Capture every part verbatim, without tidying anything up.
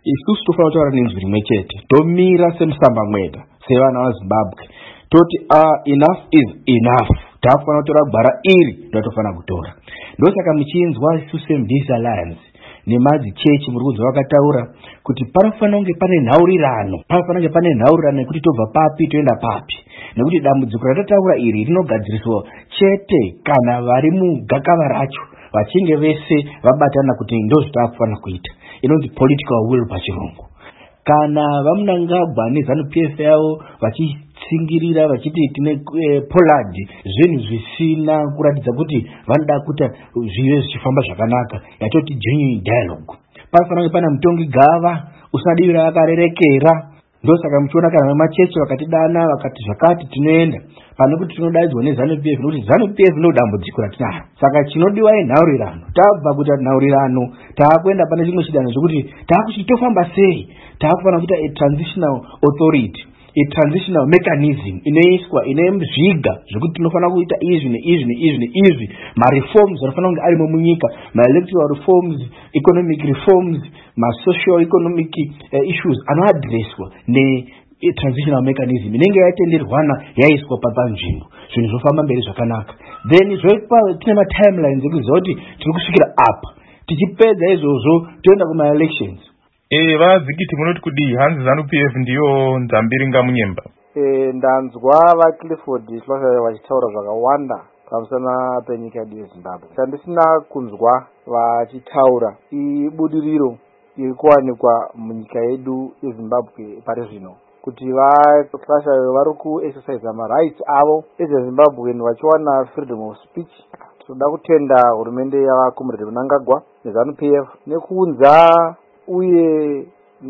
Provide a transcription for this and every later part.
isusu tofana kutaura nenzwi rimwe chete, tomira semusamba mweda sevana vaZimbabwe toti uh, enough is enough, tafana kutora gwara iri ndatofana kutora. Ndosaka muchinzwa isusu seMDC Alliance nemazi chechi muri kunzwa vakataura kuti panofana kunge pane nhaurirano, panofana kunge pane nhaurirano yekuti tobva papi toenda papi, nekuti dambudziko ratataura iri rinogadziriswa chete kana vari mugakava racho vachinge vese vabatana kuti ndozvataakufana kuita, inonzi political will pachirungu. Kana vamunangagwa neZANU P F yavo vachitsingirira vachiti tine eh, polad zvinhu zvisina kuratidza kuti vanoda kuita zvive zvichifamba zvakanaka, yatoti genuine dialogue. Panofanira pana mutongi gava usadivira akarerekera. Ndosaka muchiona kana machechi vakatidana vakati zvakati tinoenda pane kuti tinodaidzwa neZANU P F, nokuti ZANU P F ndodambudziko ratinaro. Saka chinodiwa inhaurirano. Tabva kuita nhaurirano taakuenda pane chimwe chidanho chekuti taakuchitofamba sei, taakufana kuita a transitional authority, a transitional mechanism inoiswa ine zviga zvekuti tinofana kuita izvi neizvi neizvi neizvi, mareforms anofana kunge arimo munyika, maelectoral reforms, economic reforms, masocial economic uh, issues anoadresswa ne a transitional mechanism inenge yatenderwana yaiswa papanzvimbo, zvinhu zvofamba mberi zvakanaka. Then zvopa tine matimelines ekuziva kuti tiri kusvikira apa, tichipedza izvozvo toenda kuma-elections. Eh, vazikiti munoti kudi hanzi ZANU P F ndiyo nzambiringa munyemba? Eh, ndanzwa vaClifford Hlosha vachitaura zvakawanda pamusana penyika yedu yeZimbabwe. Chandisina kunzwa vachitaura ibudiriro iri kuwanikwa munyika yedu yeZimbabwe pari zvino, kuti vaHlosha vari kuexercise marights avo eZimbabwe vachiwana freedom of speech. Tinoda kutenda hurumende yavaComrade Mnangagwa neZANU P F nekuunza uye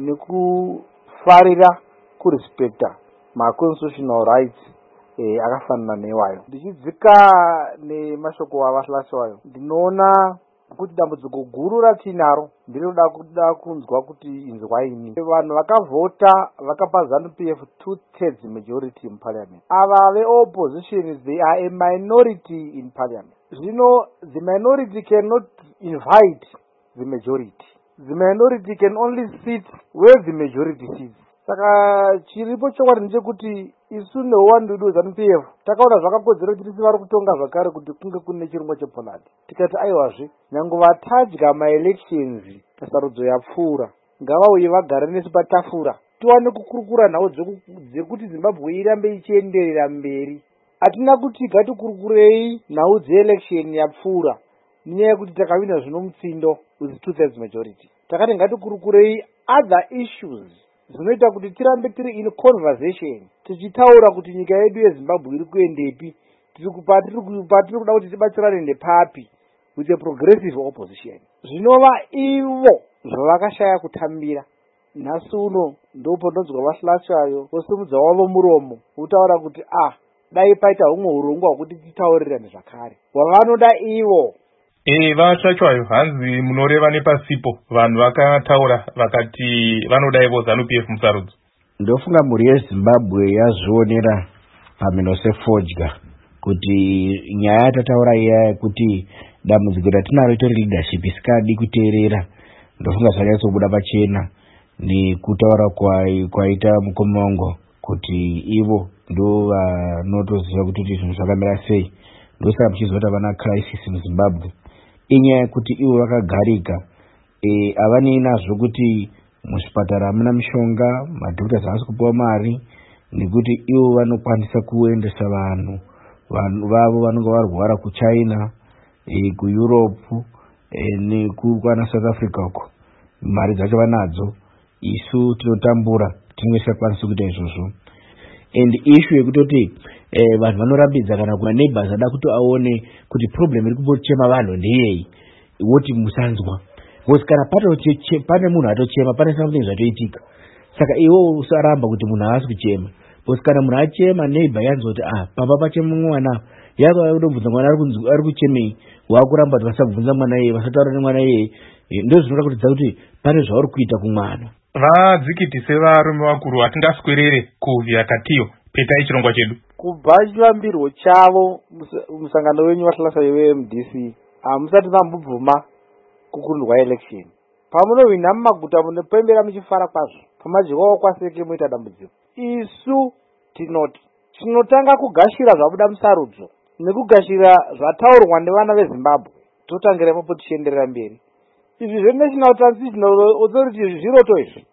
nekufarira kurespekta ma-constitutional rights eh, akafanana newayo. Ndichidzika nemashoko avaHlosha wayo, ndinoona kuti dambudziko guru ratinaro ndinoda kuda kunzwa kuti inzwaini. Vanhu vakavhota vakapa ZANU P F two thirds majority in parliament. Ava ve-opposition, they are a minority in parliament. Zvino the minority cannot invite the majority. The minority can only sit where the majority sits. Saka chiripo chokwadi ndechekuti isu neuwandudu ZANU P F takaona zvakakodzera kuti tisi vari kutonga zvakare kuti kunge kune chirongwa chepolad. Tikati aiwazve nyange vatadya ma-elections pasarudzo yapfuura ngavauye vagare nesu patafura tiwane kukurukura nhau dzekuti Zimbabwe irambe ichienderera mberi. Hatina kuti gatikurukurei nhau dzeelection yapfuura nenyaya yekuti takawina zvino mutsindo with two thirds majority. Takati ngatikurukurei other issues zvinoita kuti tirambe tiri in conversation tichitaura kuti nyika yedu yeZimbabwe iri kuendepi, tiri kuda kuti tibatsirane nepapi with a progressive opposition. Zvinova ivo zvavakashaya kutambira. Nhasi uno ndopo ndonzwa vaHloshayo vosimudza wavo muromo utaura kuti ah dai paita humwe urongwa hwekuti titaurirane zvakare wavanoda ivo. Eh, vaShachwayo hanzi munoreva nepasipo vanhu vakataura vakati vanoda ivo ZANU P F musarudzo. Ndofunga mhuri yeZimbabwe yazvionera pamino sefodya kuti nyaya yatataura iya yekuti dambudziko ratinaro itori leadership isikadi kuteerera, ndofunga zvanyatsobuda pachena nekutaura kwaita mukomongo kuti ivo ndo vanotoziva kuti zvinhu zvakamira sei. Ndosaka muchizota vana crisis muZimbabwe inyaya yekuti ivo vakagarika, e, havani nazvo kuti muzvipatara hamuna mishonga, madhoktors havasi kupiwa mari, nekuti ivo vanokwanisa kuendesa vanhu vanhu vavo vanenge varwara kuChina, e, kuEurope, e, nekukwana South Africa uko. Mari dzacho vanadzo, isu tinotambura tingesakwanisi kuita izvozvo. And issue yekutoti eh, vanhu vanorambidza kana kuna neighbors ada kuti aone kuti problem iri kumbochema vanhu ndeyei, woti musanzwa. Because kana pane munhu atochema pane something zvatoitika. Saka iwo usaramba kuti munhu haasi kuchema. Because kana munhu achema neighbor yanzwa kuti ah pamba pachema mwana yako unobvunza mwana ari kuchemei, wakuramba kuti vasabvunza mwana iye, vasataura nemwana iye, ndo zvinoda kutidza kuti pane zvauri kuita kumwana. Vadzikiti sevarume vakuru hatingaswerere kuvhiakatiyo petai chirongwa chedu. Kubva chivambirwo chavo musangano wenyu vaHlosha weM D C hamusati vambobvuma kukurundwa election. pamunohwina mumaguta munopembera muchifara kwazvo, pamadyiwawo kwaseke muita dambudziko. Isu tinoti tinotanga kugashira zvabuda musarudzo nekugashira zvataurwa nevana vezimbabwe, totangira ipapo tichienderera mberi. Izvi zvenational transitional authority zviroto izvi